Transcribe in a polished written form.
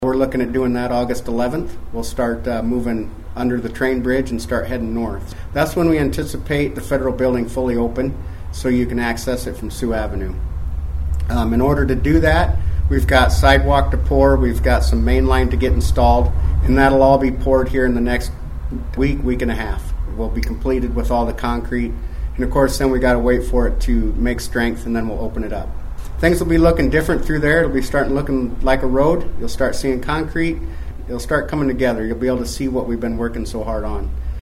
We're looking at doing that August 11th. We'll start moving under the train bridge and start heading north. That's when we anticipate the federal building fully open so you can access it from Sioux Avenue. In order to do that, we've got sidewalk to pour, we've got some main line to get installed, and that'll all be poured here in the next week and a half. We'll be completed with all the concrete, and of course then we got to wait for it to make strength, and then we'll open it up. Things will be looking different through there. It'll be starting looking like a road. You'll start seeing concrete. It'll start coming together. You'll be able to see what we've been working so hard on.